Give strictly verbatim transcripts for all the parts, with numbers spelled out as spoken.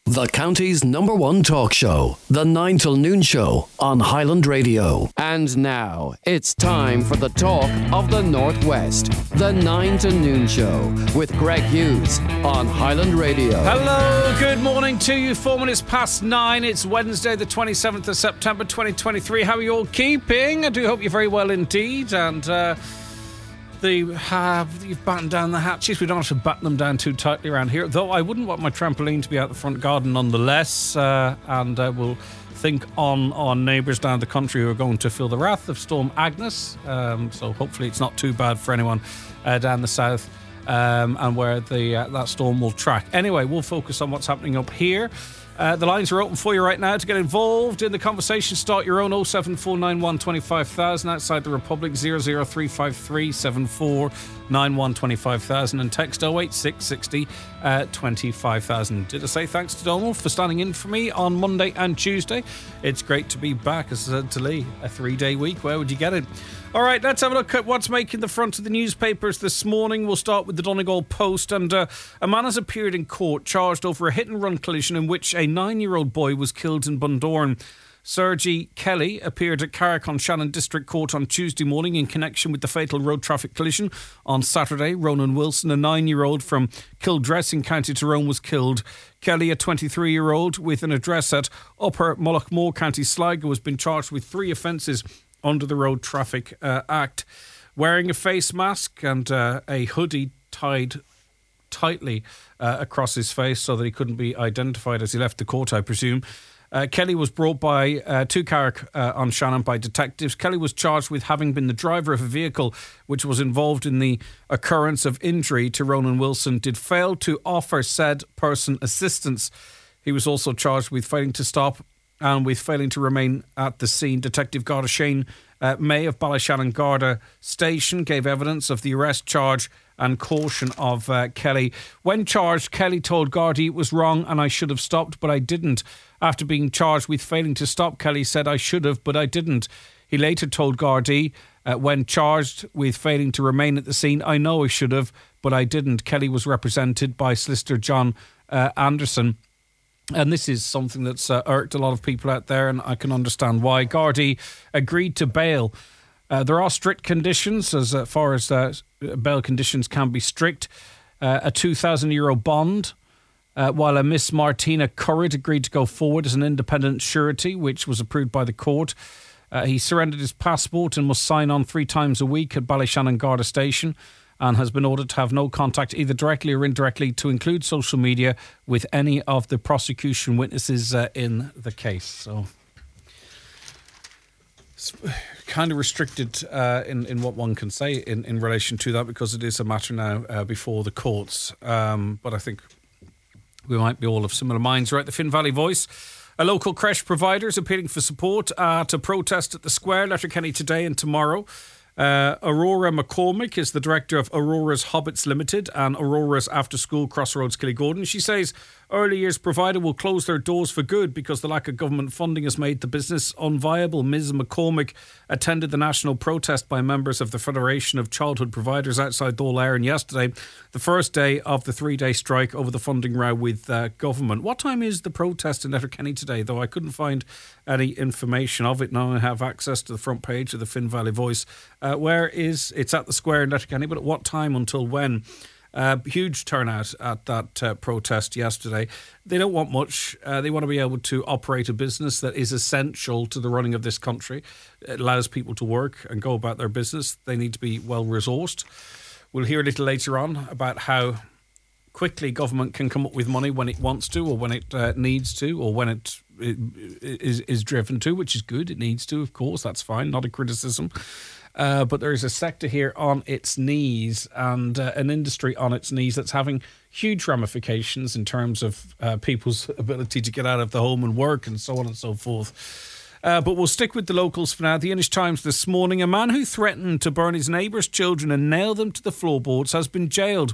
The county's number one talk show, The nine till Noon Show on Highland Radio. And now, it's time for the talk of the Northwest, The nine to Noon Show with Greg Hughes on Highland Radio. Hello, good morning to you. Four minutes past nine. It's Wednesday, the twenty-seventh of September, twenty twenty-three. How are you all keeping? I do hope you're very well indeed. And, uh... The, uh, you've battened down the hatches. We don't have to batten them down too tightly around here. Though I wouldn't want my trampoline to be out the front garden nonetheless. Uh, and uh, we'll think on our neighbours down the country who are going to feel the wrath of Storm Agnes. Um, so hopefully it's not too bad for anyone uh, down the south um, and where the uh, that storm will track. Anyway, we'll focus on what's happening up here. Uh, the lines are open for you right now to get involved in the conversation. Start your own oh seven four nine one two five thousand outside the Republic, zero zero three five three seven four nine one two five thousand and text oh eight six six oh uh, twenty-five thousand. Did I say thanks to Donald for standing in for me on Monday and Tuesday? It's great to be back, as I said to Lee, a three-day week. Where would you get it? All right, let's have a look at what's making the front of the newspapers this morning. We'll start with the Donegal Post. And uh, a man has appeared in court charged over a hit-and-run collision in which a nine-year-old boy was killed in Bundoran. Sergi Kelly appeared at Carrick-on-Shannon District Court on Tuesday morning in connection with the fatal road traffic collision. On Saturday, Ronan Wilson, a nine-year-old from Kildress in County Tyrone, was killed. Kelly, a twenty-three-year-old with an address at Upper Mullaghmore, County Sligo, has been charged with three offences under the Road Traffic uh, Act. Wearing a face mask and uh, a hoodie tied tightly uh, across his face so that he couldn't be identified as he left the court, I presume. Uh, Kelly was brought by uh, to Carrick uh, on Shannon by detectives. Kelly was charged with having been the driver of a vehicle which was involved in the occurrence of injury to Ronan Wilson, did fail to offer said person assistance. He was also charged with failing to stop and with failing to remain at the scene. Detective Garda Shane uh, May of Ballyshannon Garda Station gave evidence of the arrest, charge and caution of uh, Kelly. When charged, Kelly told Gardaí it was wrong and I should have stopped, but I didn't. After being charged with failing to stop, Kelly said, I should have, but I didn't. He later told Gardaí, uh, when charged with failing to remain at the scene, I know I should have, but I didn't. Kelly was represented by solicitor John uh, Anderson. And this is something that's uh, irked a lot of people out there, and I can understand why. Gardaí agreed to bail. Uh, there are strict conditions as uh, far as uh, bail conditions can be strict. Uh, a two thousand euro bond, uh, while a Miss Martina Currid agreed to go forward as an independent surety, which was approved by the court. Uh, he surrendered his passport and must sign on three times a week at Ballyshannon Garda Station, and has been ordered to have no contact, either directly or indirectly, to include social media, with any of the prosecution witnesses uh, in the case. So it's kind of restricted uh, in, in what one can say in, in relation to that, because it is a matter now uh, before the courts. Um, but I think we might be all of similar minds. Right, the Finn Valley Voice. A local creche provider is appealing for support uh, to protest at the Square, Letterkenny, today and tomorrow. Uh, Aurora McCormick is the director of Aurora's Hobbits Limited and Aurora's After School Crossroads Killigordon. She says early years provider will close their doors for good because the lack of government funding has made the business unviable. Miz McCormick attended the national protest by members of the Federation of Childhood Providers outside Dáil Éireann yesterday, the first day of the three-day strike over the funding row with uh, government. What time is the protest in Letterkenny today, though? I couldn't find any information of it. Now I have access to the front page of the Finn Valley Voice. Uh, where is it's at the Square in Letterkenny, but at what time, until when? Uh, huge turnout at that uh, protest yesterday. They don't want much. Uh, they want to be able to operate a business that is essential to the running of this country. It allows people to work and go about their business. They need to be well resourced. We'll hear a little later on about how quickly government can come up with money when it wants to, or when it uh, needs to, or when it, it is, is driven to, which is good. It needs to, of course. That's fine. Not a criticism. Uh, but there is a sector here on its knees, and uh, an industry on its knees that's having huge ramifications in terms of uh, people's ability to get out of the home and work and so on and so forth. Uh, but we'll stick with the locals for now. The Inish Times this morning. A man who threatened to burn his neighbour's children and nail them to the floorboards has been jailed.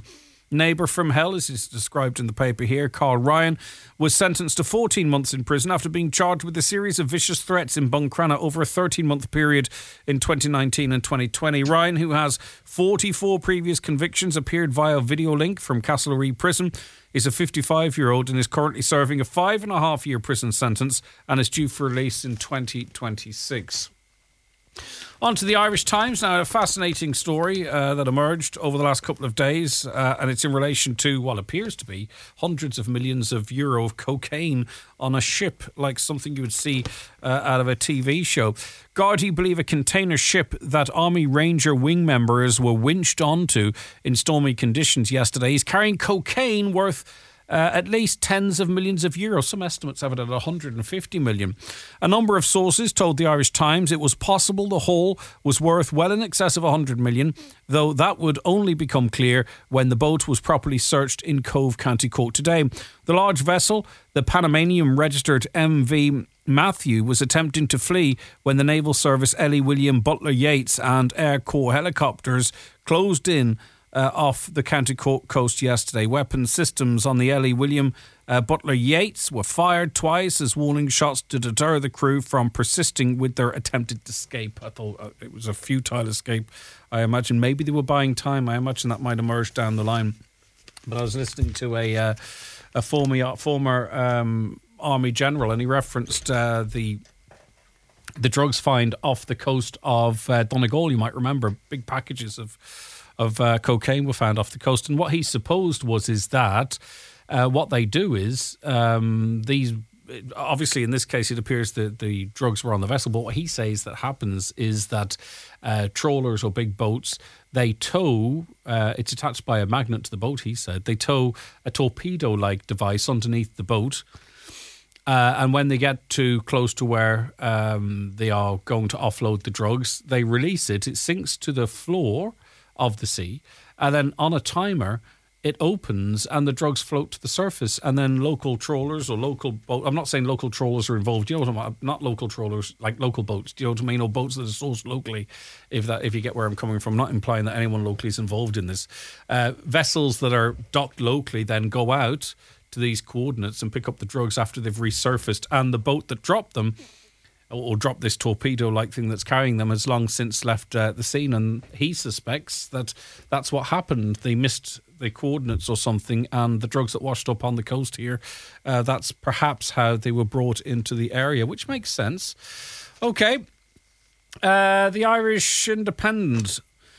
neighbour from hell, as is described in the paper here, Carl Ryan, was sentenced to fourteen months in prison after being charged with a series of vicious threats in Buncrana over a thirteen-month period in twenty nineteen and twenty twenty. Ryan, who has forty-four previous convictions, appeared via video link from Castlereagh Prison, is a fifty-five-year-old and is currently serving a five-and-a-half-year prison sentence and is due for release in twenty twenty-six. On to the Irish Times now. A fascinating story uh, that emerged over the last couple of days, uh, and it's in relation to what appears to be hundreds of millions of euro of cocaine on a ship, like something you would see uh, out of a T V show. Gardaí believe a container ship that Army Ranger wing members were winched onto in stormy conditions yesterday is carrying cocaine worth Uh, at least tens of millions of euros. Some estimates have it at one hundred fifty million. A number of sources told the Irish Times it was possible the haul was worth well in excess of one hundred million, though that would only become clear when the boat was properly searched in Cove, County Cork today. The large vessel, the Panamanian registered M V Matthew, was attempting to flee when the Naval Service Ellie William Butler Yates and Air Corps helicopters closed in Uh, off the County Cork coast yesterday. Weapon systems on the Ellie William uh, Butler Yates were fired twice as warning shots to deter the crew from persisting with their attempted escape. I thought uh, it was a futile escape. I imagine maybe they were buying time. I imagine that might emerge down the line. But I was listening to a uh, a former former um, Army general, and he referenced uh, the the drugs find off the coast of uh, Donegal. You might remember big packages of of uh, cocaine were found off the coast, and what he supposed was is that uh, what they do is um, these obviously in this case it appears that the drugs were on the vessel, but what he says that happens is that uh, trawlers or big boats, they tow uh, it's attached by a magnet to the boat, he said. They tow a torpedo like device underneath the boat, uh, and when they get too close to where um, they are going to offload the drugs, they release it. It sinks to the floor of the sea, and then on a timer it opens and the drugs float to the surface, and then local trawlers or local boat, I'm not saying local trawlers are involved, you know what I'm talking about? Not local trawlers like local boats, do you know what I mean, or boats that are sourced locally, if that if you get where I'm coming from. Not implying that anyone locally is involved in this. Uh, vessels that are docked locally then go out to these coordinates and pick up the drugs after they've resurfaced, and the boat that dropped them or drop this torpedo-like thing that's carrying them has long since left uh, the scene, and he suspects that that's what happened. They missed the coordinates or something, and the drugs that washed up on the coast here, uh, that's perhaps how they were brought into the area, which makes sense. Okay, uh, the Irish Independent.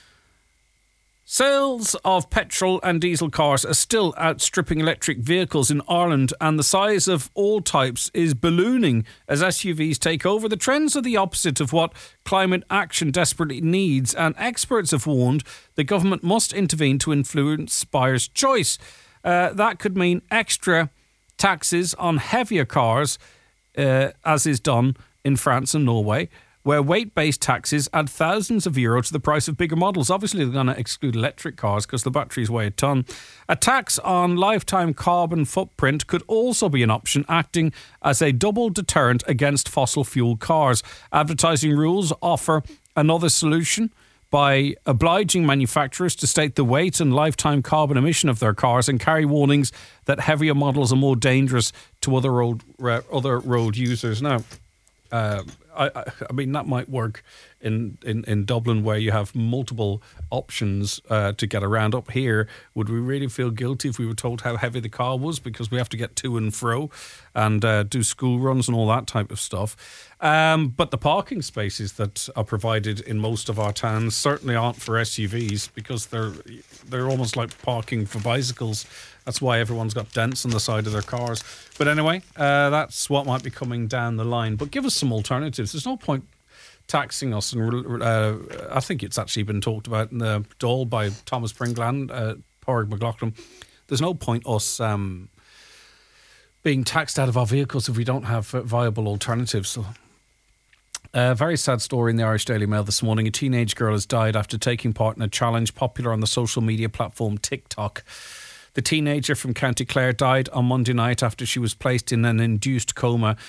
Sales of petrol and diesel cars are still outstripping electric vehicles in Ireland, and the size of all types is ballooning as S U Vs take over. The trends are the opposite of what climate action desperately needs, and experts have warned the government must intervene to influence buyers' choice. Uh, that could mean extra taxes on heavier cars, uh, as is done in France and Norway, where weight-based taxes add thousands of euros to the price of bigger models. Obviously, they're going to exclude electric cars because the batteries weigh a ton. A tax on lifetime carbon footprint could also be an option, acting as a double deterrent against fossil fuel cars. Advertising rules offer another solution by obliging manufacturers to state the weight and lifetime carbon emission of their cars and carry warnings that heavier models are more dangerous to other road, uh, other road users. Now, uh, I, I mean, that might work in, in, in Dublin, where you have multiple options uh, to get around. Up here, would we really feel guilty if we were told how heavy the car was, because we have to get to and fro and uh, do school runs and all that type of stuff? Um, but the parking spaces that are provided in most of our towns certainly aren't for S U Vs, because they're they're almost like parking for bicycles. That's why everyone's got dents on the side of their cars. But anyway, uh, that's what might be coming down the line. But give us some alternatives. There's no point taxing us. And uh, I think it's actually been talked about in the Dáil by Thomas Pringlan, uh, Pádraig McLaughlin. There's no point us um, being taxed out of our vehicles if we don't have viable alternatives. So, a very sad story in the Irish Daily Mail this morning. A teenage girl has died after taking part in a challenge popular on the social media platform TikTok. The teenager from County Clare died on Monday night after she was placed in an induced coma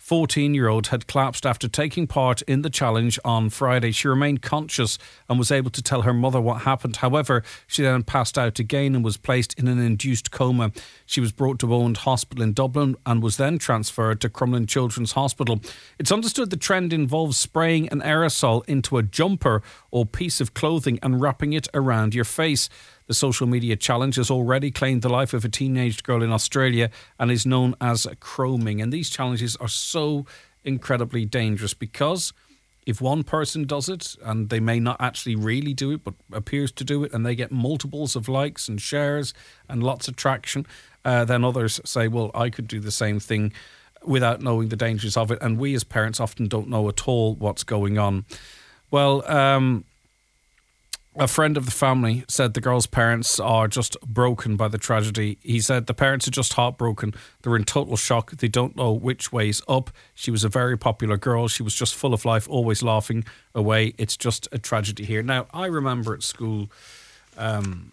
fourteen-year-old had collapsed after taking part in the challenge on Friday. She remained conscious and was able to tell her mother what happened. However, she then passed out again and was placed in an induced coma. She was brought to Owen Hospital in Dublin and was then transferred to Crumlin Children's Hospital. It's understood the trend involves spraying an aerosol into a jumper or piece of clothing and wrapping it around your face. The social media challenge has already claimed the life of a teenage girl in Australia and is known as chroming. And these challenges are so incredibly dangerous because if one person does it and they may not actually really do it but appears to do it and they get multiples of likes and shares and lots of traction, uh, then others say, well, I could do the same thing without knowing the dangers of it. And we as parents often don't know at all what's going on. Well, um... a friend of the family said the girl's parents are just broken by the tragedy. He said the parents are just heartbroken. They're in total shock. They don't know which way's up. She was a very popular girl. She was just full of life, always laughing away. It's just a tragedy here. Now, I remember at school, um,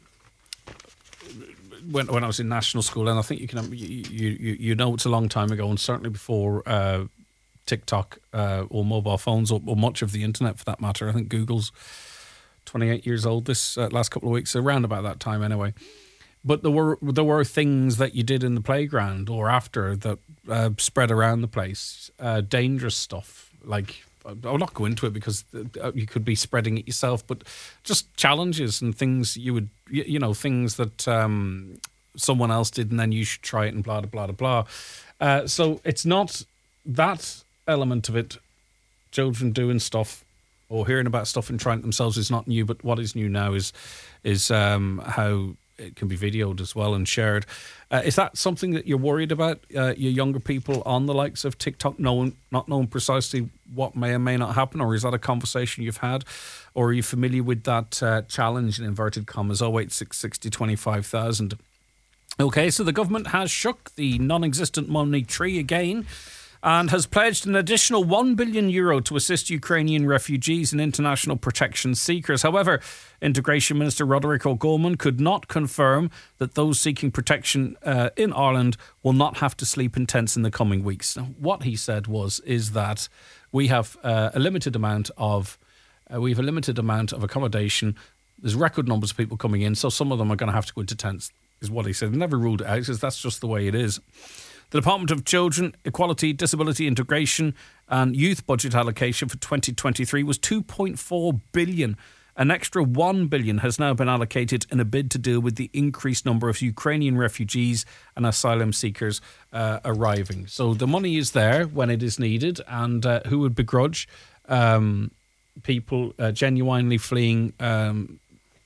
when when I was in national school, and I think you can you you, you know it's a long time ago, and certainly before uh, TikTok uh, or mobile phones or, or much of the internet for that matter. I think Google's twenty-eight years old this uh, last couple of weeks, around about that time anyway. But there were there were things that you did in the playground or after that uh, spread around the place, uh, dangerous stuff. Like, I'll not go into it because you could be spreading it yourself, but just challenges and things you would, you know, things that um, someone else did and then you should try it and blah, blah, blah, blah. Uh, so it's not that element of it, children doing stuff or hearing about stuff and trying it themselves is not new, but what is new now is is um, how it can be videoed as well and shared. Uh, is that something that you're worried about, uh, your younger people on the likes of TikTok, knowing, not knowing precisely what may or may not happen, or is that a conversation you've had? Or are you familiar with that uh, challenge in inverted commas, oh eight six sixty twenty-five thousand? Okay, so the government has shook the non-existent money tree again and has pledged an additional one billion euro to assist Ukrainian refugees and international protection seekers. However, Integration Minister Roderick O'Gorman could not confirm that those seeking protection uh, in Ireland will not have to sleep in tents in the coming weeks. Now, what he said was is that we have uh, a limited amount of uh, we have a limited amount of accommodation. There's record numbers of people coming in, so some of them are going to have to go into tents, is what he said. He never ruled it out, because that's just the way it is. The Department of Children, Equality, Disability Integration and Youth budget allocation for twenty twenty-three was two point four billion dollars. An extra one billion dollars has now been allocated in a bid to deal with the increased number of Ukrainian refugees and asylum seekers uh, arriving. So the money is there when it is needed, and uh, who would begrudge um, people uh, genuinely fleeing um,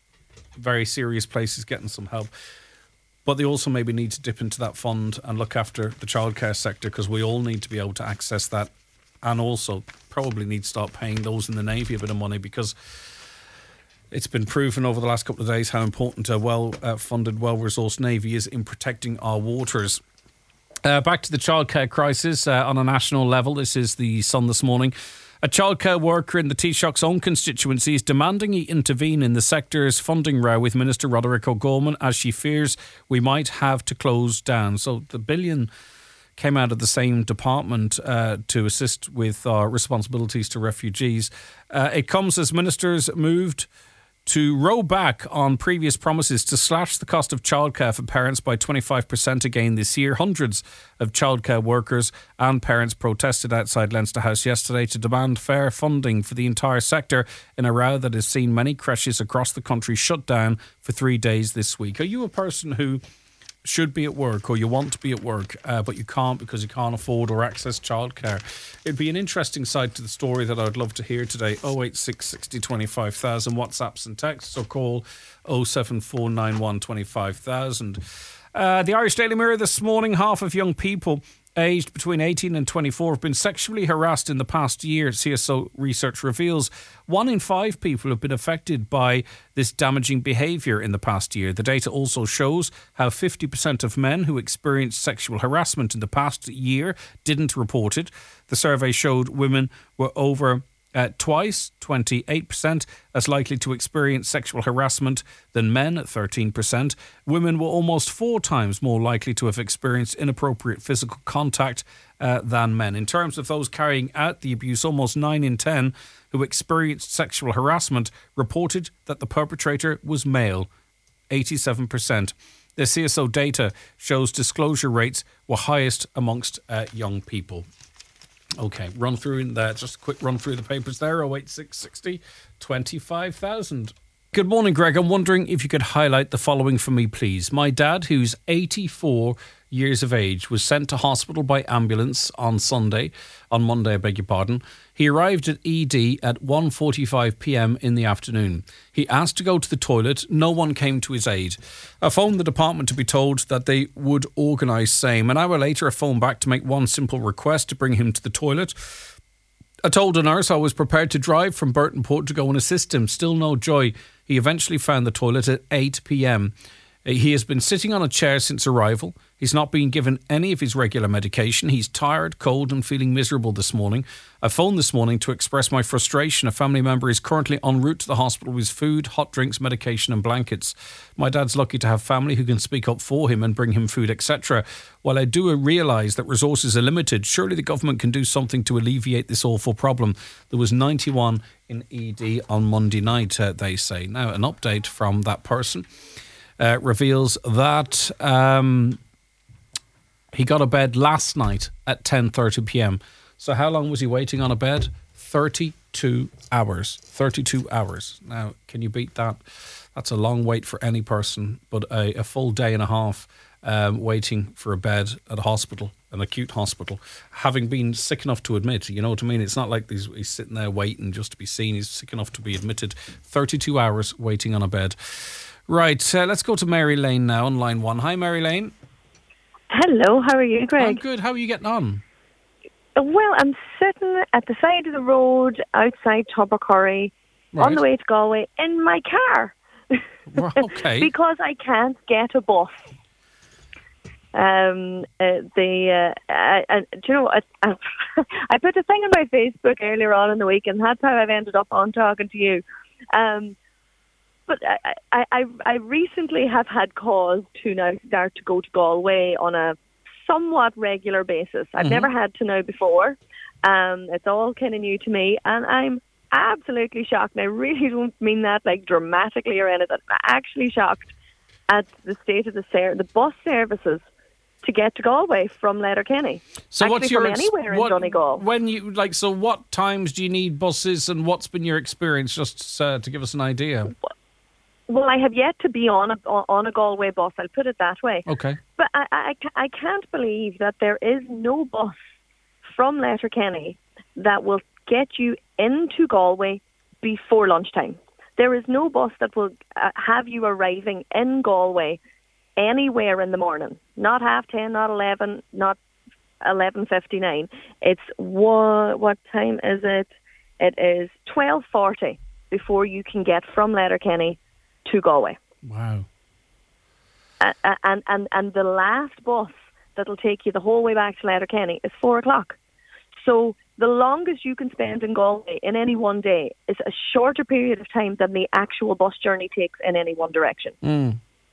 very serious places getting some help? But they also maybe need to dip into that fund and look after the childcare sector, because we all need to be able to access that, and also probably need to start paying those in the Navy a bit of money, because it's been proven over the last couple of days how important a well-funded, uh, well-resourced Navy is in protecting our waters. Uh, back to the childcare crisis uh, on a national level. This is the Sun this morning. A childcare worker in the Taoiseach's own constituency is demanding he intervene in the sector's funding row with Minister Roderick O'Gorman, as she fears we might have to close down. So the billion came out of the same department uh, to assist with our responsibilities to refugees. Uh, it comes as ministers moved to row back on previous promises to slash the cost of childcare for parents by twenty-five percent again this year. Hundreds of childcare workers and parents protested outside Leinster House yesterday to demand fair funding for the entire sector in a row that has seen many creches across the country shut down for three days this week. Are you a person who should be at work, or you want to be at work, uh, but you can't because you can't afford or access childcare? It'd be an interesting side to the story that I would love to hear today. oh eight six sixty twenty-five thousand, WhatsApps and texts, or call oh seven four nine one twenty-five thousand. Uh, the Irish Daily Mirror this morning, half of young people aged between eighteen and twenty-four have been sexually harassed in the past year, C S O research reveals. One in five people have been affected by this damaging behaviour in the past year. The data also shows how fifty percent of men who experienced sexual harassment in the past year didn't report it. The survey showed women were over Uh, twice, twenty-eight percent, as likely to experience sexual harassment than men at thirteen percent. Women were almost four times more likely to have experienced inappropriate physical contact uh, than men. In terms of those carrying out the abuse, almost nine in ten who experienced sexual harassment reported that the perpetrator was male, eighty-seven percent. The C S O data shows disclosure rates were highest amongst uh, young people. Okay, run through in there. Just a quick run through the papers there. oh eight six sixty, twenty-five thousand. Good morning, Greg. I'm wondering if you could highlight the following for me, please. My dad, who's eighty-four years of age, was sent to hospital by ambulance on Sunday, on Monday, I beg your pardon. He arrived at E D at one forty-five p.m. in the afternoon. He asked to go to the toilet. No one came to his aid. I phoned the department to be told that they would organise same. An hour later, I phoned back to make one simple request to bring him to the toilet. I told a nurse I was prepared to drive from Burton Port to go and assist him. Still no joy. He eventually found the toilet at eight p.m. He has been sitting on a chair since arrival. He's not been given any of his regular medication. He's tired, cold and feeling miserable this morning. I phoned this morning to express my frustration. A family member is currently en route to the hospital with food, hot drinks, medication and blankets. My dad's lucky to have family who can speak up for him and bring him food, et cetera. While I do realise that resources are limited, surely the government can do something to alleviate this awful problem. There was ninety-one in E D on Monday night, uh, they say. Now, an update from that person uh, reveals that Um, he got a bed last night at ten thirty p.m. So how long was he waiting on a bed? thirty-two hours. thirty-two hours. Now, can you beat that? That's a long wait for any person, but a, a full day and a half um, waiting for a bed at a hospital, an acute hospital, having been sick enough to admit, you know what I mean? It's not like he's, he's sitting there waiting just to be seen. He's sick enough to be admitted. thirty-two hours waiting on a bed. Right, uh, let's go to Mary Lane now on line one. Hi, Mary Lane. Hello, how are you, Greg? I'm good. How are you getting on? Well, I'm sitting at the side of the road outside Tubbercurry Right. on the way to Galway in my car. Okay. Because I can't get a bus. Um, uh, the uh, I, I, do you know, I, I, I put a thing on my Facebook earlier on in the week, and that's how I've ended up on talking to you. Um, But I, I, I, I recently have had cause to now start to go to Galway on a somewhat regular basis. I've Mm-hmm. never had to now before. Um, it's all kind of new to me, and I'm absolutely shocked. And I really don't mean that like dramatically or anything. I'm actually shocked at the state of the ser- the bus services to get to Galway from Letterkenny. So Actually, what's your from ex- anywhere what, in Donegal? When you like, so what times do you need buses, and what's been your experience? Just uh, to give us an idea. Well, I have yet to be on a on a Galway bus. I'll put it that way. Okay. But I, I, I can't believe that there is no bus from Letterkenny that will get you into Galway before lunchtime. There is no bus that will uh, have you arriving in Galway anywhere in the morning. Not half ten, not eleven, not eleven fifty nine. It's what what time is it? It is twelve forty before you can get from Letterkenny to Galway. Wow. Uh, and, and, and the last bus that'll take you the whole way back to Letterkenny is four o'clock. So the longest you can spend in Galway in any one day is a shorter period of time than the actual bus journey takes in any one direction. Mm.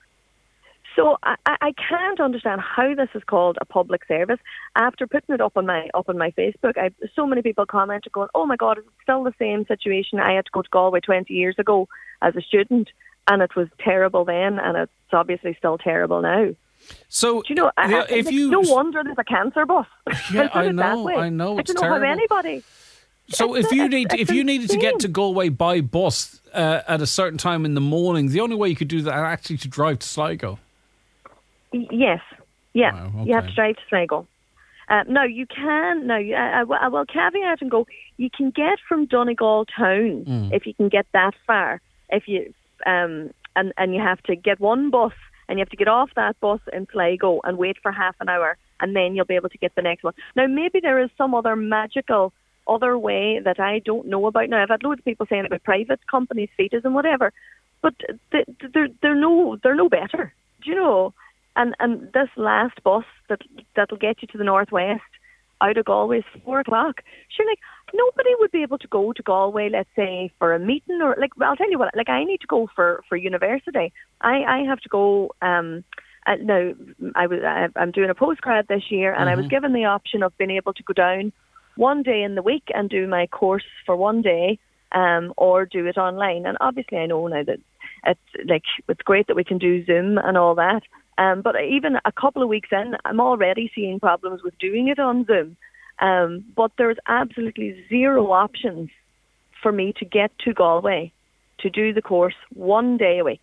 So I, I can't understand how this is called a public service. After putting it up on my up on my Facebook, I, so many people commented going, "Oh my God, it's still the same situation. I had to go to Galway twenty years ago as a student, and it was terrible then, and it's obviously still terrible now." So, Do you know, I, if like, you no wonder there's a cancer bus. Yeah, I I know. know, I know, I it's don't know terrible. how anybody. So It's- if you it's- need, it's if you needed to get insane. to Galway by bus uh, at a certain time in the morning, the only way you could do that is actually to drive to Sligo. Y- Yes, yeah, Wow, you have okay. to drive to Sligo. Uh, no, you can. No, you, I, I will caveat and go. You can get from Donegal town Mm. if you can get that far. If you um and and you have to get one bus and you have to get off that bus in Sligo and wait for half an hour, and then you'll be able to get the next one. Now, maybe there is some other magical other way that I don't know about. Now, I've had loads of people saying about private companies, fetus and whatever, but they, they're they're no they're no better. Do you know? And and this last bus that that'll get you to the northwest, out of Galway is four o'clock. Sure, like, nobody would be able to go to Galway, let's say, for a meeting or, like, I'll tell you what, like, I need to go for, for university. I, I have to go, um, uh, no, I was, I, I'm doing a postgrad this year, and mm-hmm. I was given the option of being able to go down one day in the week and do my course for one day, um, or do it online. And obviously I know now that it's, like, it's great that we can do Zoom and all that. Um, but even a couple of weeks in, I'm already seeing problems with doing it on Zoom. Um, but there's absolutely zero options for me to get to Galway to do the course one day a week.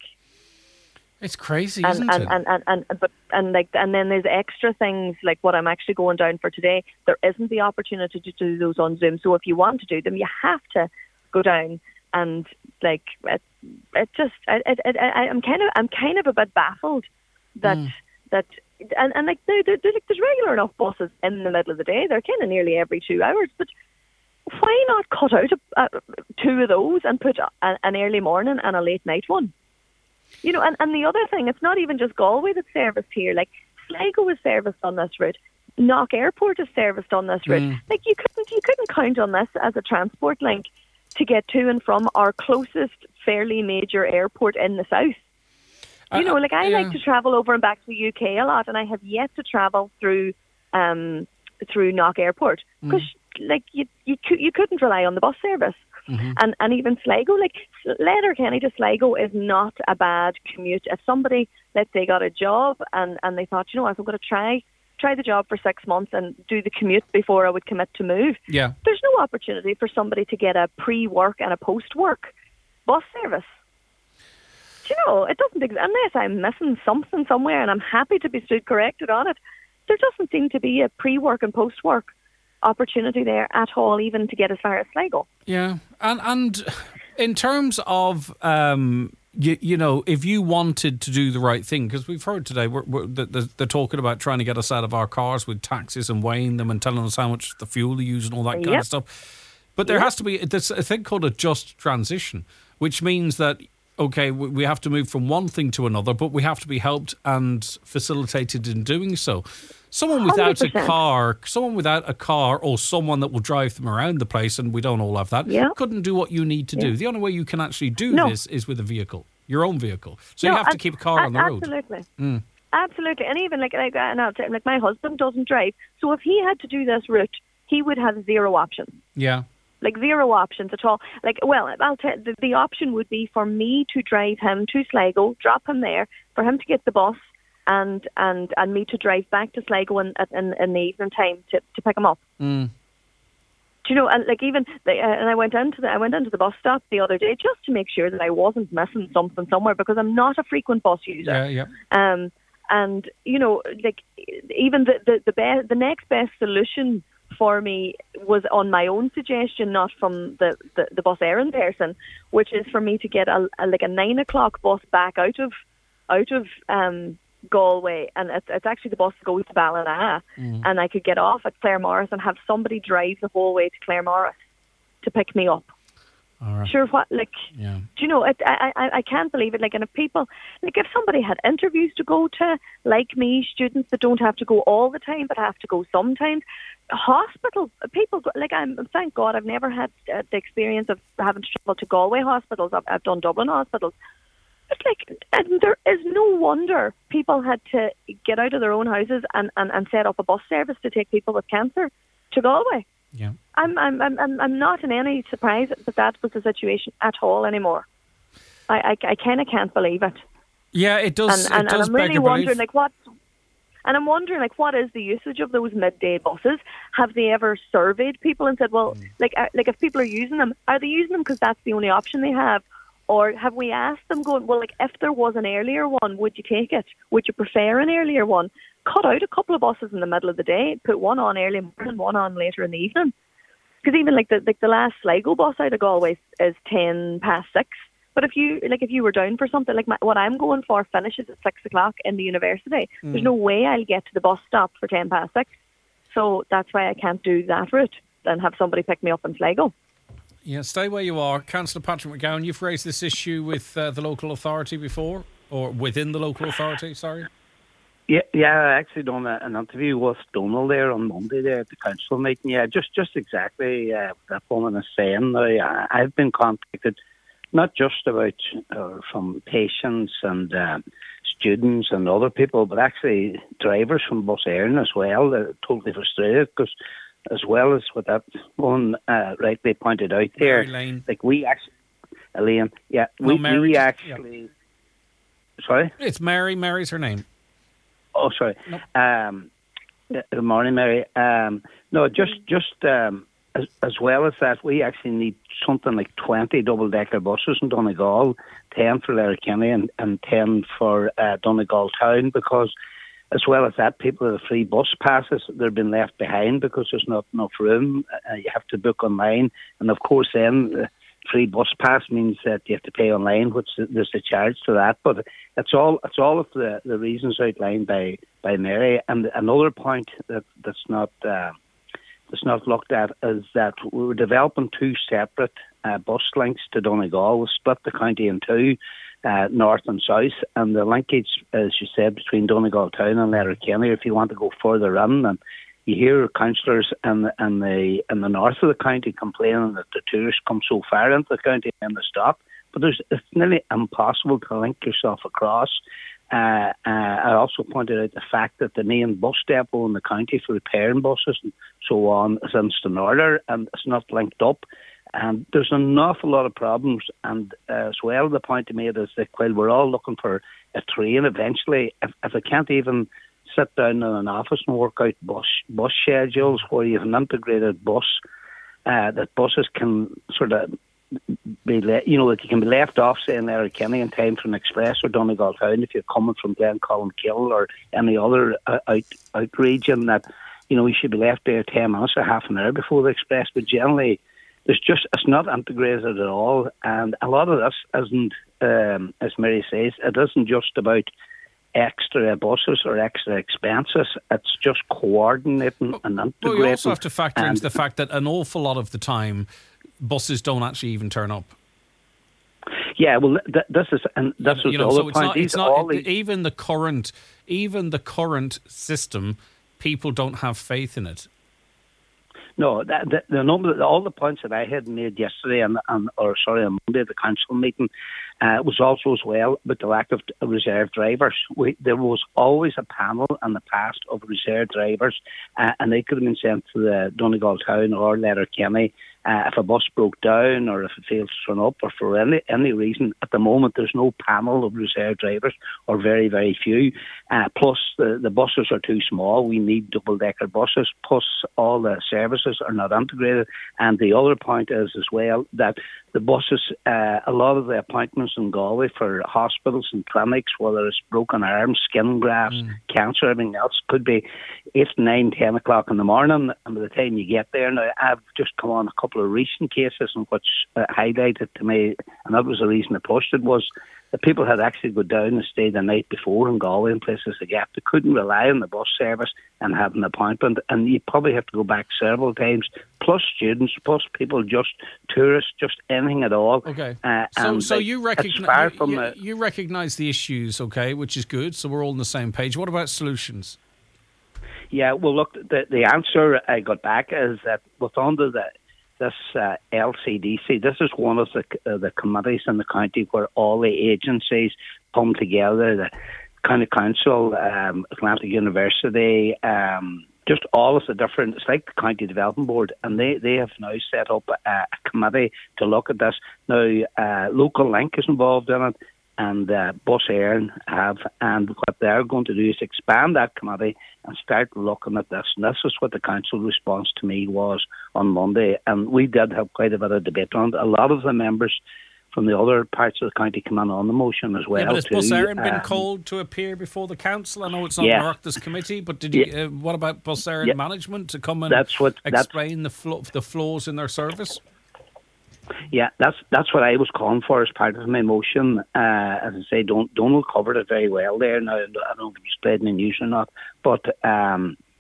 It's crazy, and, isn't and, it? And, and, and, and, but, and, like, and then there's extra things like what I'm actually going down for today. There isn't the opportunity to do those on Zoom. So if you want to do them, you have to go down. And, like, it, it just, it, it, it, I, I'm kind of, I'm kind of a bit baffled that mm. that and, and like there, there, there's like there's regular enough buses in the middle of the day. They're kind of nearly every two hours. But why not cut out a, a, two of those and put a, an early morning and a late night one? You know, and, and the other thing, it's not even just Galway that's serviced here. Like, Sligo is serviced on this route. Knock Airport is serviced on this route. Mm. Like, you couldn't you couldn't count on this as a transport link to get to and from our closest fairly major airport in the south. You know, like, I yeah. like to travel over and back to the U K a lot, and I have yet to travel through um, through Knock Airport because, mm. like, you you you couldn't rely on the bus service, mm-hmm. and and even Sligo, like Letterkenny to Sligo is not a bad commute. If somebody, let's say, got a job and, and they thought, you know, I'm going to try try the job for six months and do the commute before I would commit to move. Yeah, there's no opportunity for somebody to get a pre-work and a post-work bus service. Do you know, it doesn't exist unless I'm missing something somewhere, and I'm happy to be stood corrected on it. There doesn't seem to be a pre-work and post-work opportunity there at all, even to get as far as Sligo. Yeah, and and in terms of um, you, you know, if you wanted to do the right thing, because we've heard today we're, we're, they're, they're talking about trying to get us out of our cars with taxes and weighing them and telling us how much the fuel they use and all that kind yep. of stuff. But there yep. has to be there's a thing called a just transition, which means that, okay, we have to move from one thing to another, but we have to be helped and facilitated in doing so. Someone without one hundred percent. a car, someone without a car or someone that will drive them around the place, and we don't all have that, yeah. couldn't do what you need to yeah. do. The only way you can actually do no. this is with a vehicle, your own vehicle. So no, you have to keep a car a- on the absolutely. road. Absolutely. Mm. Absolutely. And even like, like, and I'll tell, like my husband doesn't drive, so if he had to do this route, he would have zero options. Yeah. Like, zero options at all. Like, well, I'll tell the, the option would be for me to drive him to Sligo, drop him there, for him to get the bus, and and, and me to drive back to Sligo in, in, in the evening time to, to pick him up. Mm. Do you know? And like even, the, uh, and I went into the I went into the bus stop the other day just to make sure that I wasn't missing something somewhere, because I'm not a frequent bus user. Yeah, yeah. Um, and you know, like even the the the, be- the next best solution for me was on my own suggestion, not from the, the, the bus errand person, which is for me to get a, a like a nine o'clock bus back out of out of um, Galway, and it's, it's actually the bus that goes to Ballina, mm. and I could get off at Claremorris and have somebody drive the whole way to Claremorris to pick me up. All right. Sure, what, like, yeah. do you know, it, I, I I can't believe it. Like, and if people, like, if somebody had interviews to go to, like me, students that don't have to go all the time but have to go sometimes, hospitals, people, like, I'm, thank God I've never had uh, the experience of having to travel to Galway hospitals. I've, I've done Dublin hospitals. It's like, and there is no wonder people had to get out of their own houses and, and, and set up a bus service to take people with cancer to Galway. Yeah, I'm I'm I'm I'm not in any surprise that that was the situation at all anymore. I I, I kind of can't believe it. Yeah, it does. And, and, it does and I'm really beg wondering, belief. like, what. And I'm wondering, like, what is the usage of those midday buses? Have they ever surveyed people and said, well, mm. like, uh, like if people are using them, are they using them because that's the only option they have? Or have we asked them, going, well, like, if there was an earlier one, would you take it? Would you prefer an earlier one? Cut out a couple of buses in the middle of the day, put one on early morning, one on later in the evening. Because even like the like the last Sligo bus out of Galway is ten past six. But if you like if you were down for something like my, what I'm going for finishes at six o'clock in the university, mm. there's no way I'll get to the bus stop for ten past six. So that's why I can't do that route and have somebody pick me up in Sligo. Yeah, stay where you are. Councillor Patrick McGowan, you've raised this issue with uh, the local authority before, or within the local authority, sorry? Yeah, yeah, I actually done a, an interview with Donald there on Monday there at the council meeting. Yeah, just just exactly uh, what that woman is saying. Now, I, I've been contacted not just about uh, from patients and uh, students and other people, but actually drivers from Bus Éireann as well. They're totally frustrated because, as well as what that one uh, rightly pointed out there, Mary Lane. like we actually, Elaine, yeah, No, we, Mary, we just- actually, sorry? It's Mary. Mary's her name. Oh, sorry. Nope. Um, uh, good morning, Mary. Um, no, just just um, as, as well as that, we actually need something like twenty double-decker buses in Donegal, ten for Letterkenny and, and ten for uh, Donegal Town, because as well as that, people with free bus passes, they've been left behind because there's not enough room. Uh, you have to book online. And, of course, then uh, free bus pass means that you have to pay online, which there's a charge to that. But it's all it's all of the, the reasons outlined by, by Mary. And another point that, that's not uh, that's not looked at is that we were developing two separate uh, bus links to Donegal. We split the county in two, uh, north and south, and the linkage, as you said, between Donegal Town and Letterkenny, if you want to go further in, and you hear councillors in, in, the, in the north of the county complaining that the tourists come so far into the county and they stop. But there's, it's nearly impossible to link yourself across. Uh, uh, I also pointed out the fact that the main bus depot in the county for repairing buses and so on is in Stonorder, and it's not linked up. And there's an awful lot of problems. And uh, as well, the point I made is that while we're all looking for a train eventually, if, if I can't even sit down in an office and work out bus bus schedules where you have an integrated bus, uh, that buses can sort of be, le- you know, that you can be left off, say, in Letterkenny in time for an express or Donegal Town if you're coming from Glencolmkill or any other uh, out, out region, that, you know, you should be left there ten minutes or half an hour before the express. But generally, there's just, it's not integrated at all. And a lot of this isn't, um, as Mary says, it isn't just about extra buses or extra expenses. It's just coordinating but, and integrating. Well, you also have to factor into and, the fact that an awful lot of the time, buses don't actually even turn up. Yeah, well, th- this is and this you is know, the so other it's point. not. These It's all not these- even the current, even the current system. People don't have faith in it. No, that, the, the number, all the points that I had made yesterday, and, and or sorry, on Monday at the council meeting, uh, was also as well about the lack of reserve drivers. We, there was always a panel in the past of reserve drivers, uh, and they could have been sent to the Donegal Town or Letterkenny uh, if a bus broke down or if it failed to turn up or for any any reason. At the moment, there's no panel of reserve drivers, or very, very few. Uh, plus, the, the buses are too small. We need double-decker buses. Plus, all the services are not integrated. And the other point is as well that the buses, uh, a lot of the appointments in Galway for hospitals and clinics, whether it's broken arms, skin grafts, mm. cancer, everything else, could be eight, nine, ten o'clock in the morning. And by the time you get there, now I've just come on a couple of recent cases in which uh, highlighted to me, and that was the reason I pushed it, was that people had actually go down and stay the night before in Galway and places like that. They couldn't rely on the bus service and have an appointment, and you probably have to go back several times, plus students, plus people, just tourists, just anything at all. Okay. Uh, so so like, you, recogni- you, you, a- you recognise the issues, okay, which is good, so we're all on the same page. What about solutions? Yeah, well, look, the, the answer I got back is that with under the this uh, L C D C, this is one of the uh, the committees in the county where all the agencies come together, the County Council, um, Atlantic University, um, just all of the different, it's like the County Development Board, and they, they have now set up a, a committee to look at this. Now, uh, Local Link is involved in it, and uh, Bus Éireann have, and what they're going to do is expand that committee and start looking at this. And this is what the council response to me was on Monday, and we did have quite a bit of debate on it. A lot of the members from the other parts of the county come in on the motion as well. Yeah, but has too. Bus Éireann been um, called to appear before the council? I know it's not yeah. Oireachtas committee, but did you? Yeah. Uh, what about Bus Éireann yeah. management to come and that's what, explain that's, the fl- the flaws in their service? Yeah, that's that's what I was calling for as part of my motion. Uh, as I say, Don, Donald covered it very well there. Now, I don't know if it was played in the news or not, but um,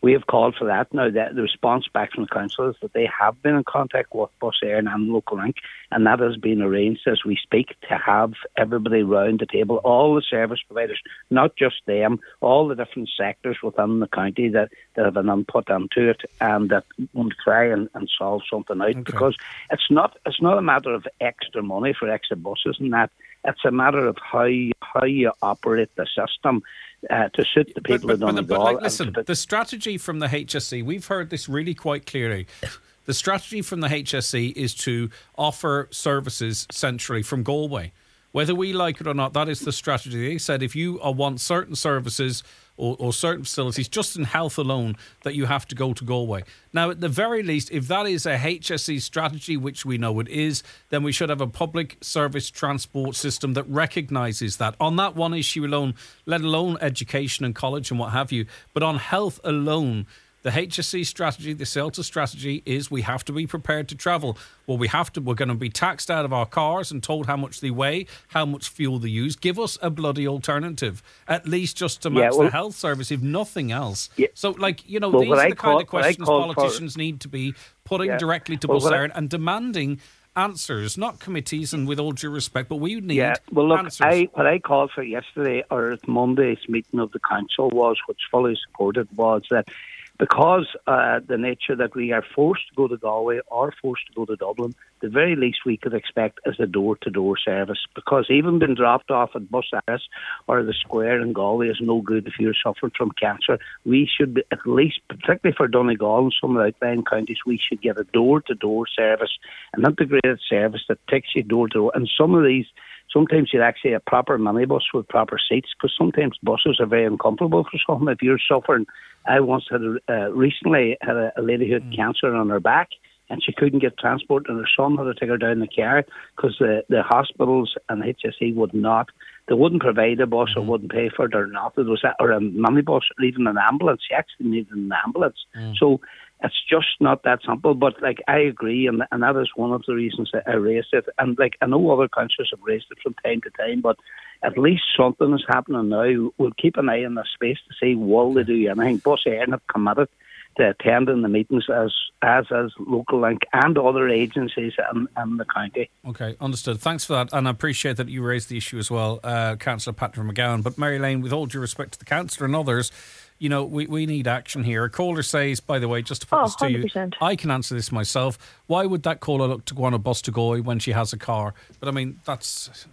we have called for that. Now, the, the response back from the council is that they have been in contact with Bus Éireann and Local Link, and that has been arranged as we speak to have everybody round the table, all the service providers, not just them, all the different sectors within the county that, that have an input into it and that want to try and, and solve something out. Okay. Because it's not it's not a matter of extra money for extra buses and that. It's a matter of how you, how you operate the system uh, to suit the people but, but, in Donegal. But, like, listen, the, the strategy from the H S E, we've heard this really quite clearly. The strategy from the H S E is to offer services centrally from Galway. Whether we like it or not, that is the strategy. They said if you want certain services or, or certain facilities, just in health alone, that you have to go to Galway. Now, at the very least, if that is a H S E strategy, which we know it is, then we should have a public service transport system that recognises that. On that one issue alone, let alone education and college and what have you, but on health alone, the H S E strategy, the CELTA strategy is we have to be prepared to travel. Well, we have to. We're going to be taxed out of our cars and told how much they weigh, how much fuel they use. Give us a bloody alternative, at least just to match yeah, well, the health service, if nothing else. Yeah. So, like, you know, well, these are the kind call, of questions politicians for, need to be putting yeah, directly to well, Bus Éireann and demanding answers, not committees, and with all due respect, but we need yeah, well, look, answers. I, what I called for yesterday, or at Monday's meeting of the council was, which fully supported, was that because uh, the nature that we are forced to go to Galway or forced to go to Dublin, the very least we could expect is a door-to-door service. Because even being dropped off at Bus Éireann or the square in Galway is no good if you're suffering from cancer. We should, be, at least, particularly for Donegal and some of the outlying counties, we should get a door-to-door service, an integrated service that takes you door-to-door. And some of these, sometimes you'd actually a proper minibus with proper seats, because sometimes buses are very uncomfortable for some. If you're suffering, I once had a, uh, recently had a, a lady who had mm. cancer on her back, and she couldn't get transport, and her son had to take her down the car because the, the hospitals and H S E would not, they wouldn't provide a bus mm. or wouldn't pay for it or not. It was a, or a minibus or even an ambulance. She actually needed an ambulance. Mm. So it's just not that simple. But like I agree, and, and that is one of the reasons that I raised it. And like I know other councillors have raised it from time to time, but at least something is happening now. We'll keep an eye on this space to see will they do anything. Bus Éireann have committed to attending the meetings as as as Local Link and other agencies in, in the county. Okay, understood. Thanks for that, and I appreciate that you raised the issue as well, uh, Councillor Patrick McGowan. But Mary Lane, with all due respect to the councillor and others, you know, we, we need action here. A caller says, by the way, just to put oh, this to one hundred percent. you, I can answer this myself. Why would that caller look to go on a bus to Galway when she has a car? But I mean, that's...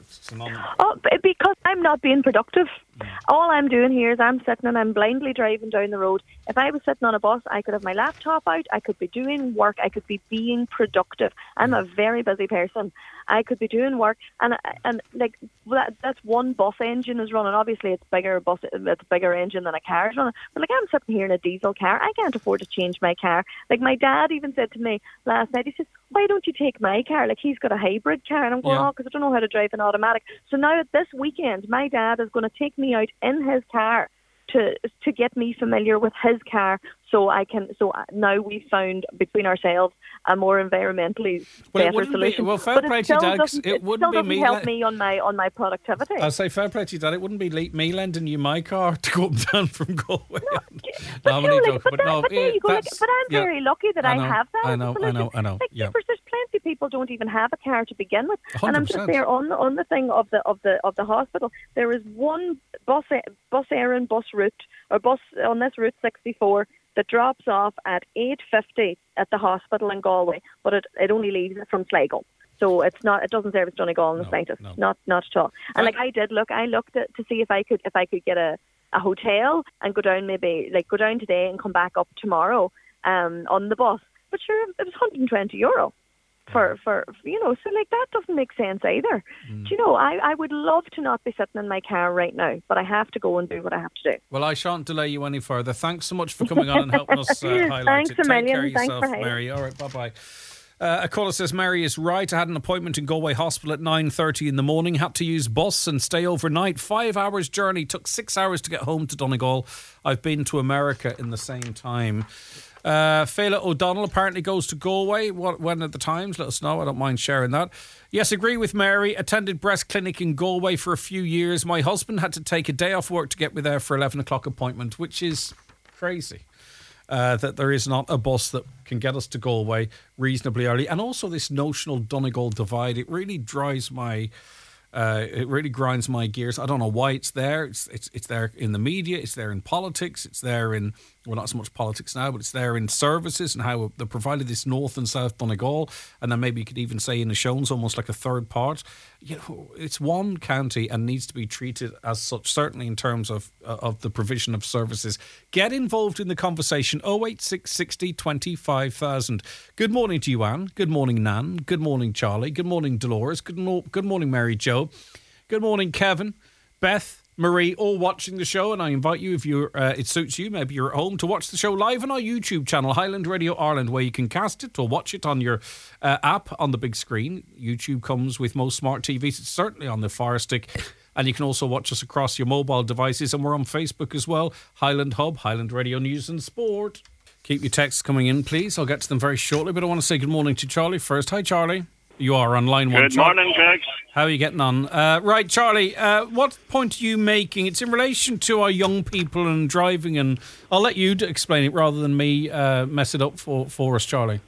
Oh, because I'm not being productive. Mm. All I'm doing here is I'm sitting and I'm blindly driving down the road. If I was sitting on a bus, I could have my laptop out, I could be doing work, I could be being productive. I'm mm. a very busy person. I could be doing work, and and like that, that's one bus engine is running. Obviously, it's bigger bus, it's a bigger engine than a car is running. But like I'm sitting here in a diesel car, I can't afford to change my car. Like my dad even said to me last night, he says, "Why don't you take my car?" Like he's got a hybrid car, and I'm going, yeah. "Oh, because I don't know how to drive an automatic." So now at this weekend, my dad is going to take me out in his car to to get me familiar with his car, so I can. So now we've found between ourselves a more environmentally well, better solution. Be, well, fair play to you, Dad. It, it wouldn't still be me help me on my on my productivity. I'll say fair play to you, Dad. It wouldn't be me lending you my car to go up and down from Galway. No, but, no, you know, like, but, but, that, no, but there you go. Like, but I'm yeah, very lucky that I, know, I have that. I know, I know, I know. Like, yeah. There's plenty of people don't even have a car to begin with, one hundred percent. And I'm just there on the on the thing of the of the of the hospital. There is one bus bus Éireann bus route or bus on this route sixty-four that drops off at eight fifty at the hospital in Galway, but it, it only leaves from Sligo. So it's not, it doesn't service Donegal in the no, slightest, no. not not at all. And like I did look, I looked at, to see if I could if I could get a, a hotel and go down maybe like go down today and come back up tomorrow um, on the bus. But sure, it was one hundred twenty euro. For, for you know, so like that doesn't make sense either. Mm. Do you know, I, I would love to not be sitting in my car right now, but I have to go and do what I have to do. Well, I shan't delay you any further. Thanks so much for coming on and helping us uh, highlight Thanks it. a Take million. care of Thanks yourself, for Mary. All right, bye-bye. Uh, a caller says, Mary is right. I had an appointment in Galway Hospital at nine thirty in the morning. Had to use bus and stay overnight. Five hours journey. Took six hours to get home to Donegal. I've been to America in the same time. Uh, Fela O'Donnell apparently goes to Galway. What, when at the Times? Let us know. I don't mind sharing that. Yes, agree with Mary. Attended breast clinic in Galway for a few years. My husband had to take a day off work to get me there for eleven o'clock appointment, which is crazy. uh, that there is not a bus that can get us to Galway reasonably early. And also this notional Donegal divide, it really drives my... Uh, it really grinds my gears. I don't know why it's there. It's, it's it's there in the media. It's there in politics. It's there in, well, not so much politics now, but it's there in services and how they provided this North and South Donegal. And then maybe you could even say in the Shones, almost like a third part. You know, it's one county and needs to be treated as such, certainly in terms of uh, of the provision of services. Get involved in the conversation. oh eight six sixty twenty-five thousand. Good morning to you, Anne. Good morning, Nan. Good morning, Charlie. Good morning, Dolores. Good, no- good morning, Mary Jo. Good morning, Kevin, Beth, Marie, all watching the show. And I invite you, if you uh, it suits you, maybe you're at home, to watch the show live on our YouTube channel, Highland Radio Ireland, where you can cast it or watch it on your uh, app on the big screen. YouTube comes with most smart T Vs. It's certainly on the Fire Stick. And you can also watch us across your mobile devices. And we're on Facebook as well. Highland Hub, Highland Radio News and Sport. Keep your texts coming in, please. I'll get to them very shortly. But I want to say good morning to Charlie first. Hi, Charlie. You are on line one. Good morning, Greg. How are you getting on? Uh, right, Charlie, uh, what point are you making? It's in relation to our young people and driving, and I'll let you explain it rather than me uh, mess it up for, for us, Charlie.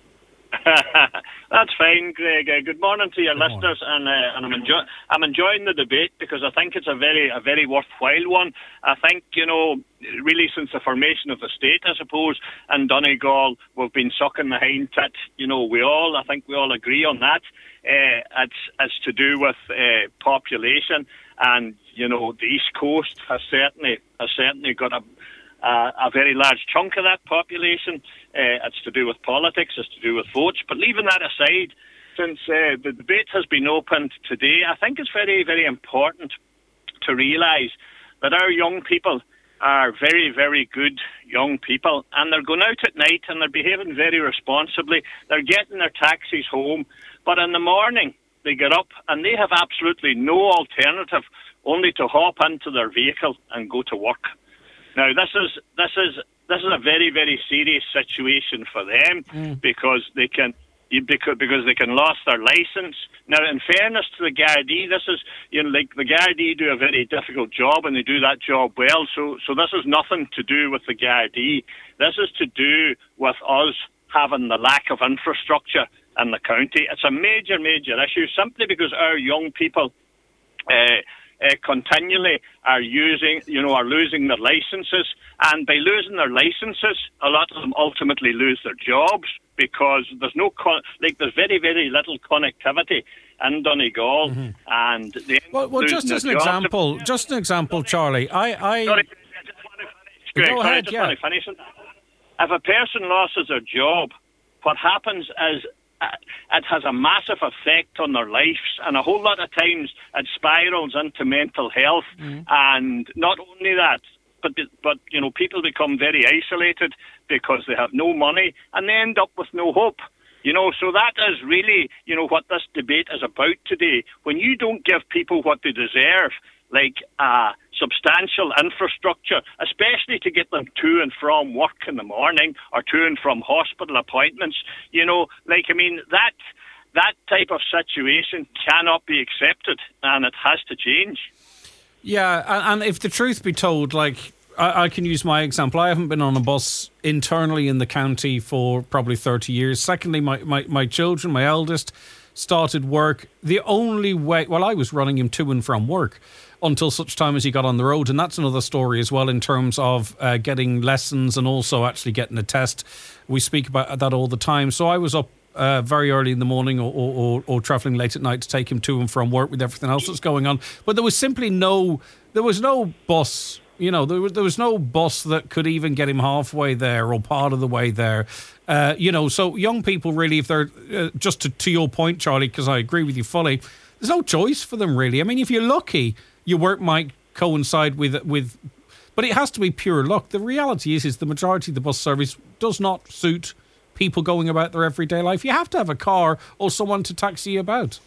That's fine, Greg. Uh, good morning to your good listeners, and, uh, and I'm, enjoy- I'm enjoying the debate because I think it's a very a very worthwhile one. I think, you know, really since the formation of the state, I suppose, and Donegal, we've been sucking the hind tit. You know, we all, I think we all agree on that. Uh, it's, it's to do with uh, population, and, you know, the East Coast has certainly has certainly got a Uh, a very large chunk of that population. Uh, it's to do with politics, it's to do with votes. But leaving that aside, since uh, the debate has been opened today, I think it's very, very important to realise that our young people are very, very good young people, and they're going out at night and they're behaving very responsibly. They're getting their taxis home, but in the morning they get up and they have absolutely no alternative only to hop into their vehicle and go to work. Now, this is this is this is a very, very serious situation for them mm. because they can because because they can lose their licence. Now, in fairness to the Gardaí, this is, you know, like the Gardaí do a very difficult job and they do that job well. So so this is nothing to do with the Gardaí. This is to do with us having the lack of infrastructure in the county. It's a major, major issue simply because our young people Uh, Uh, continually are using, you know, are losing their licences, and by losing their licences, a lot of them ultimately lose their jobs because there's no, con- like, there's very, very little connectivity in Donegal, mm-hmm. and they well, well just as an example, just an example, Charlie, I, I sorry, I just want to finish. Greg, go sorry, ahead, I just yeah. want to finish. If a person loses their job, what happens is it has a massive effect on their lives, and a whole lot of times it spirals into mental health. Mm. And not only that, but but you know, people become very isolated because they have no money and they end up with no hope. You know, so that is really, you know, what this debate is about today. When you don't give people what they deserve, like uh, substantial infrastructure, especially to get them to and from work in the morning or to and from hospital appointments, you know, like, I mean, that that type of situation cannot be accepted, and it has to change. Yeah, and, and if the truth be told, like, I, I can use my example. I haven't been on a bus internally in the county for probably thirty years. Secondly, my, my, my children, my eldest, started work. The only way, well, I was running him to and from work until such time as he got on the road. And that's another story as well in terms of uh, getting lessons and also actually getting a test. We speak about that all the time. So I was up uh, very early in the morning or, or, or, or travelling late at night to take him to and from work with everything else that's going on. But there was simply no, there was no bus, you know, there was, there was no bus that could even get him halfway there or part of the way there. Uh, you know, so young people really, if they're, uh, just to, to your point, Charlie, because I agree with you fully, there's no choice for them really. I mean, if you're lucky, your work might coincide with, with, but it has to be pure luck. The reality is, is the majority of the bus service does not suit people going about their everyday life. You have to have a car or someone to taxi you about.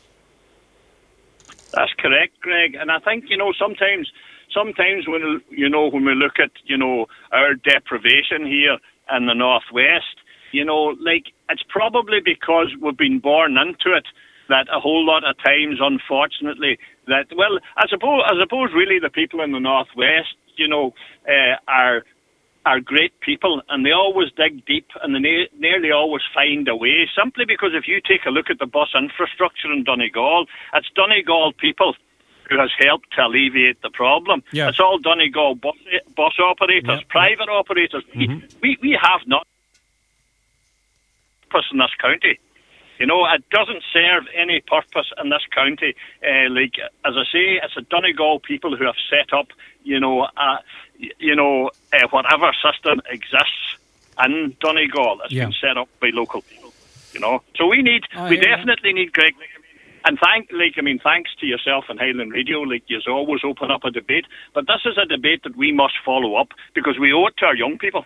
That's correct, Greg. And I think, you know, sometimes, sometimes when, you know, when we look at, you know, our deprivation here in the Northwest, you know, like, it's probably because we've been born into it that a whole lot of times, unfortunately, that, well, I suppose, I suppose really the people in the Northwest, you know, uh, are are great people, and they always dig deep, and they ne- nearly always find a way, simply because if you take a look at the bus infrastructure in Donegal, it's Donegal people who has helped to alleviate the problem. Yeah. It's all Donegal bus, bus operators, Yep. private operators. Mm-hmm. We, we have not purpose in this county. You know, it doesn't serve any purpose in this county. Uh, like, as I say, it's the Donegal people who have set up, you know, uh, you know, uh, whatever system exists in Donegal. It's Yeah. been set up by local people, you know. So we need, I we hear that. definitely need Greg. And thank, like, I mean, thanks to yourself and Highland Radio, like, you always open up a debate. But this is a debate that we must follow up because we owe it to our young people.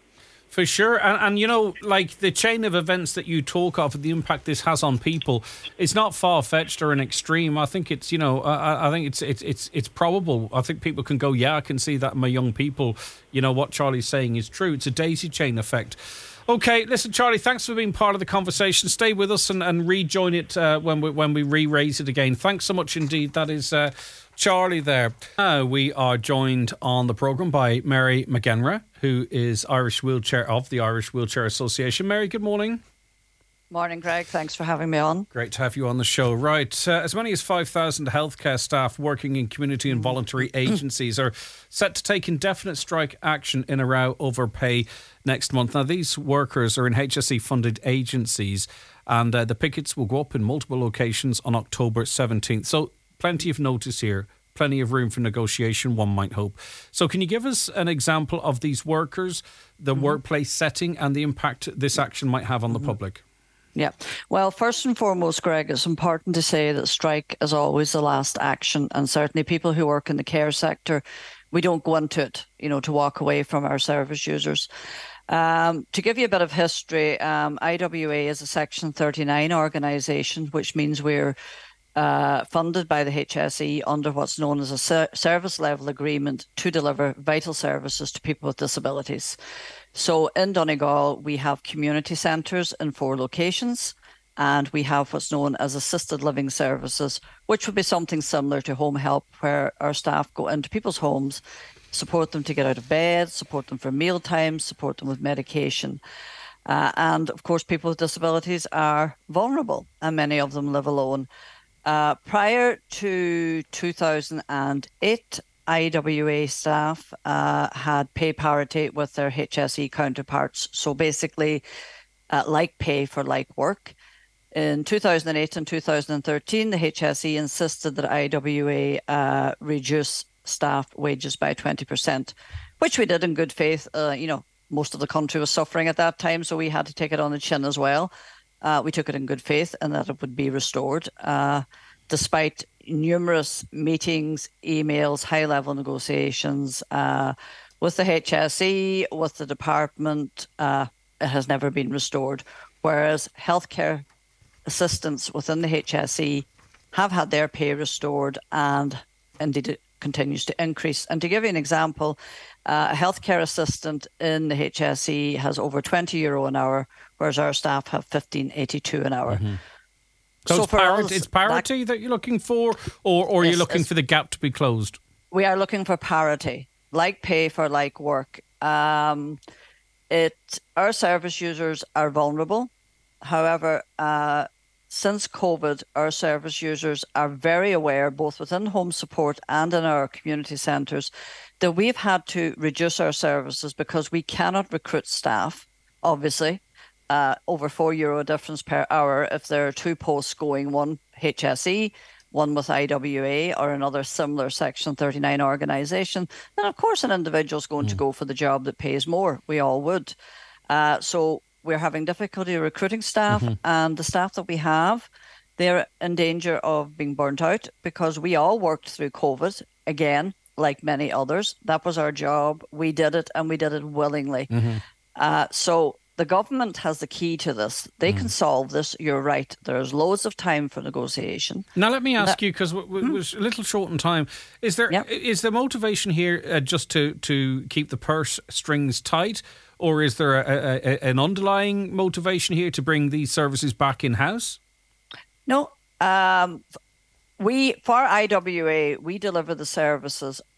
For sure, and, and you know, like the chain of events that you talk of, the impact this has on people, it's not far fetched or an extreme. I think it's, you know, I, I think it's it's it's it's probable. I think people can go, yeah, I can see that in my young people. You know what Charlie's saying is true. It's a daisy chain effect. Okay, listen, Charlie, thanks for being part of the conversation. Stay with us and, and rejoin it uh, when we when we re-raise it again. Thanks so much indeed. That is uh, Charlie there. Now we are joined on the programme by Mary McGenra, who is Irish Wheelchair of the Irish Wheelchair Association. Mary, good morning. Morning, Greg. Thanks for having me on. Great to have you on the show. Right, uh, as many as five thousand healthcare staff working in community and voluntary agencies are set to take indefinite strike action in a row over pay next month. Now, these workers are in H S E-funded agencies, and uh, the pickets will go up in multiple locations on October seventeenth. So plenty of notice here, plenty of room for negotiation, one might hope. So can you give us an example of these workers, the mm-hmm. workplace setting, and the impact this action might have on the mm-hmm. public? Yeah. Well, first and foremost, Greg, it's important to say that strike is always the last action. And certainly people who work in the care sector, we don't go into it, you know, to walk away from our service users. Um, to give you a bit of history, um, I W A is a Section thirty-nine organisation, which means we're uh, funded by the H S E under what's known as a ser- service level agreement to deliver vital services to people with disabilities. So in Donegal, we have community centres in four locations, and we have what's known as assisted living services, which would be something similar to home help, where our staff go into people's homes, support them to get out of bed, support them for meal times, support them with medication. Uh, and of course, people with disabilities are vulnerable, and many of them live alone. Uh, prior to two thousand eight, I W A staff uh, had pay parity with their H S E counterparts. So basically, uh, like pay for like work. In two thousand eight and two thousand thirteen, the H S E insisted that I W A uh, reduce staff wages by twenty percent, which we did in good faith. Uh, you know, most of the country was suffering at that time, so we had to take it on the chin as well. Uh, we took it in good faith and that it would be restored, uh, despite numerous meetings, emails, high-level negotiations uh, with the H S E, with the department. Uh, it has never been restored, whereas healthcare assistants within the H S E have had their pay restored, and indeed it continues to increase. And to give you an example, uh, a healthcare assistant in the H S E has over twenty euro an hour, whereas our staff have fifteen eighty-two an hour. Mm-hmm. So, so it's, parity, us, it's parity that, that you're looking for, or, or are you looking for the gap to be closed? We are looking for parity, like pay for like work. Um, it our service users are vulnerable. However, uh, since COVID, our service users are very aware, both within home support and in our community centres, that we've had to reduce our services because we cannot recruit staff, obviously. Uh, over four euro difference per hour if there are two posts going, one H S E, one with I W A or another similar Section thirty-nine organisation, then of course an individual is going mm. to go for the job that pays more. We all would. Uh, so we're having difficulty recruiting staff, mm-hmm. and the staff that we have, they're in danger of being burnt out because we all worked through COVID, again, like many others. That was our job. We did it, and we did it willingly. Mm-hmm. Uh, so the government has the key to this. They mm. can solve this. You're right. There's loads of time for negotiation. Now, let me ask that, you, because we're hmm? a little short in time. Is there yep. is the motivation here uh, just to, to keep the purse strings tight, or is there a, a, a, an underlying motivation here to bring these services back in-house? No. Um, we for I W A, we deliver the services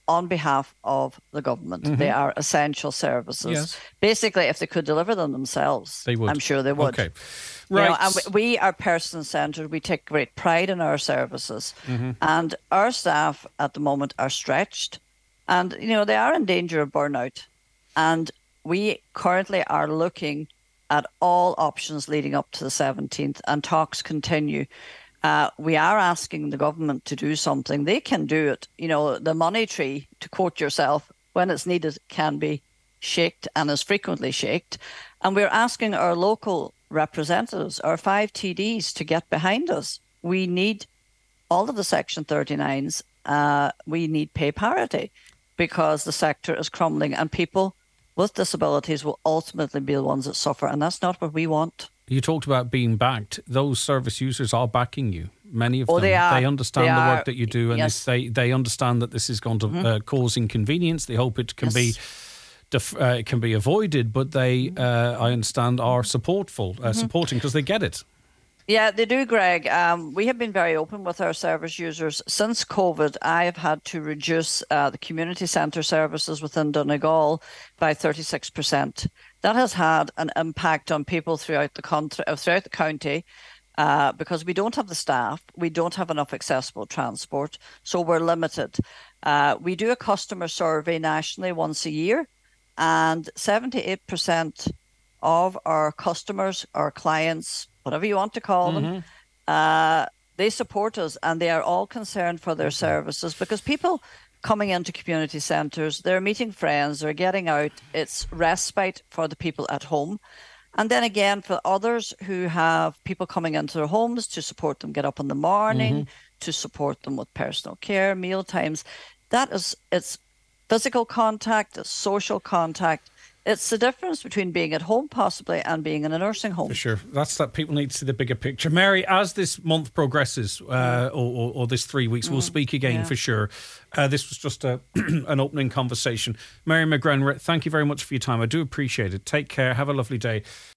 on behalf of the government. Mm-hmm. They are essential services. Yes. Basically, if they could deliver them themselves, they would. I'm sure they would. Okay. Right. You know, and we, we are person-centred. We take great pride in our services. Mm-hmm. And our staff at the moment are stretched. And, you know, they are in danger of burnout. And we currently are looking at all options leading up to the seventeenth, and talks continue. Uh, we are asking the government to do something. They can do it. You know, the money tree, to quote yourself, when it's needed, can be shaked and is frequently shaked. And we're asking our local representatives, our five T Ds, to get behind us. We need all of the Section thirty-nines. Uh, we need pay parity, because the sector is crumbling and people with disabilities will ultimately be the ones that suffer, and that's not what we want. You talked about being backed. Those service users are backing you. Many of oh, them. They, are. they understand they the are. work that you do, and yes. they, they understand that this is going to mm-hmm. uh, cause inconvenience. They hope it can yes. be def- uh, it can be avoided, but they, uh, I understand, are supportful, uh, mm-hmm. supporting because they get it. Yeah, they do, Greg. Um, we have been very open with our service users. Since COVID, I have had to reduce uh, the community centre services within Donegal by thirty-six percent. That has had an impact on people throughout the country, uh, throughout the county, uh, because we don't have the staff, we don't have enough accessible transport, so we're limited. Uh, we do a customer survey nationally once a year, and seventy-eight percent of our customers, our clients, whatever you want to call mm-hmm. them, uh, they support us, and they are all concerned for their services, because people coming into community centres, they're meeting friends, they're getting out. It's respite for the people at home. And then again, for others who have people coming into their homes to support them get up in the morning, mm-hmm. to support them with personal care, meal times. That is, it's physical contact, it's social contact. It's the difference between being at home possibly and being in a nursing home. For sure. That's that people need to see the bigger picture. Mary, as this month progresses, uh, or, or, or this three weeks, mm. we'll speak again yeah. for sure. Uh, this was just a, an opening conversation. Mary McGrenritt, thank you very much for your time. I do appreciate it. Take care. Have a lovely day.